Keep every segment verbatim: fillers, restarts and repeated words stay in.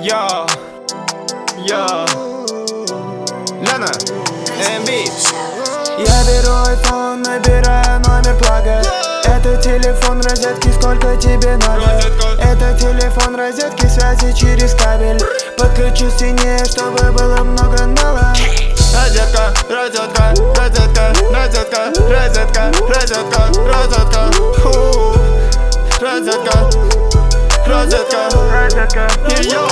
Йо, йо, Лена, эм би. Я беру айфон, набираю номер плага. Это телефон розетки, сколько тебе надо? Это телефон розетки, связи через кабель. Подключу сильнее, чтобы было много нала. Розетка, розетка, розетка, розетка, розетка, розетка, розетка, фу. Розетка, розетка, розетка, йо.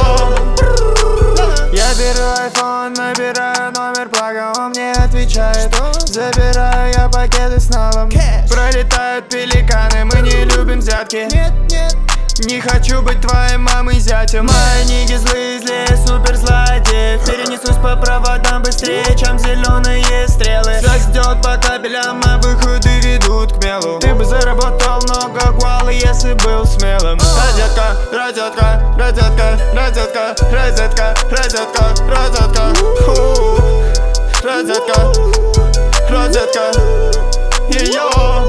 Я беру айфон, набираю номер плага, он мне отвечает. Забираю я пакеты с налом. Пролетают пеликаны, мы не любим взятки. Нет, нет. Не хочу быть твоей мамой зятем. Мои ниги злые, злее супер злодеев. Перенесусь по проводам быстрее, чем зеленые стрелы. Все ждет по кабелям, а выходы ведут к мелу. Ты бы заработал много гуала, если был смелым. Розетка, розетка, розетка, розетка, розетка, розетка, розетка, фу. Розетка, розетка, йо.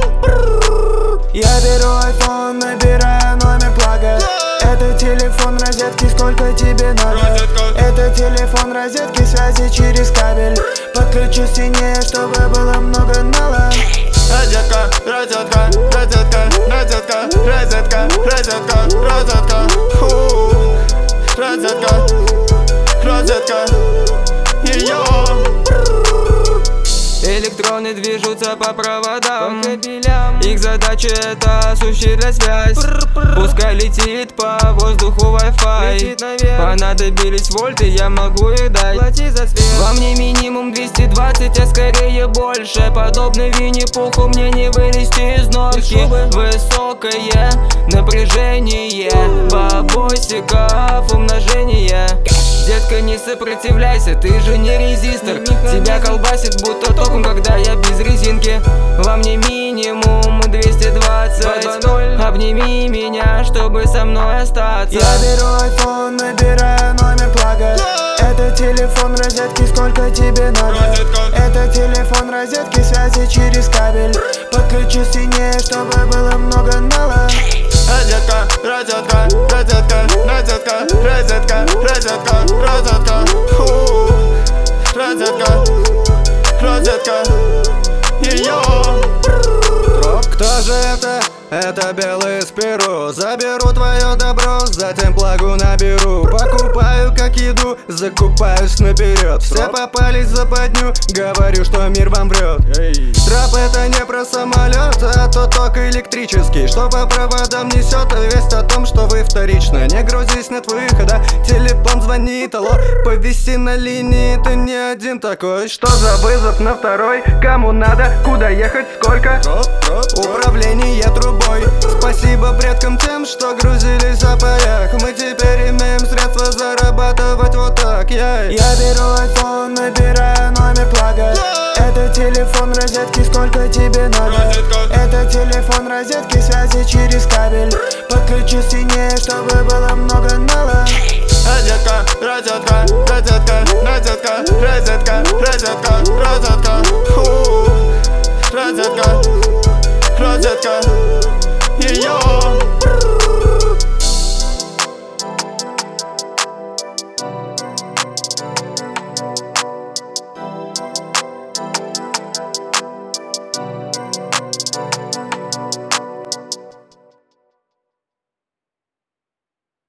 Я беру айфон, набираю номер плага. Это телефон розетки, сколько тебе надо? Это телефон розетки, связи через кабель. Подключу сильнее, чтобы было много нала. Розетка, розетка, розетка, розетка, розетка, розетка, розетка, фу. Розетка, розетка, йо. Электроны движутся по проводам, по кабелям. Их задача это осуществлять связь. Пускай летит по воздуху Wi-Fi. Понадобились вольты, я могу их дать. Плати за свет. Во мне минимум двести двадцать, а скорее больше. Подобно Винни-Пуху мне не вылезти из норки. Высокое напряжение бабосиков умножение. Детка, не сопротивляйся, ты же не резистор. Тебя колбасит будто током, когда я без резинки. Во мне минимум двести двадцать. Обними меня, чтобы со мной остаться. Я беру айфон, набираю номер плага. Это телефон розетки, сколько тебе надо? Это телефон розетки, связи через кабель. Подключу сильнее, чтобы было много нала. Розетка, розетка, розетка, розетка, розетка, розетка, розетка, фу. Розетка, розетка, йо. Кто же это? Это белый спиру. Заберу твое добро, затем плагу наберу. Покупаю как еду, закупаюсь наперед. Все попались в западню, говорю, что мир вам врет. Трап это не про самолет, а то ток электрический, что по проводам несет весть о том, что вы вторично. Не грузись, нет выхода, телефон звонит, алло. Повиси на линии, ты не один такой. Что за вызов на второй? Кому надо? Куда ехать? Сколько? Управление трубой. Спасибо предкам тем, что грузились в паях. Мы теперь имеем средства зарабатывать вот так. yeah. Я беру айфон, набираю номер плага. Это телефон розетки, сколько тебе надо? Это телефон розетки, связи через кабель. Подключу сильнее, чтобы было много нала. Розетка, розетка, розетка, розетка, розетка, розетка, розетка, фу. Розетка, розетка.